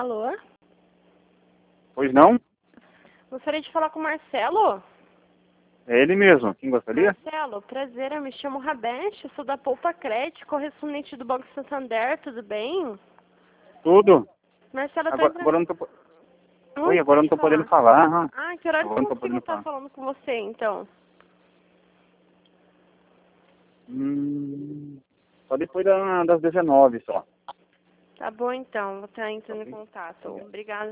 Alô? Pois não? Gostaria de falar com o Marcelo? É ele mesmo. Quem gostaria? Marcelo, prazer, eu me chamo Rabeste, sou da Poupa Crédito, correspondente do Banco Santander, tudo bem? Tudo. Marcelo, eu tô Agora entrando... eu não tô... Oi, agora eu não tô pode podendo falar. Ah, que horário que Agora eu não tô consigo podendo estar falar. falando com você, então? Só depois das 19 só. Tá bom, então, vou estar entrando em Ok. contato. Obrigado. Obrigada.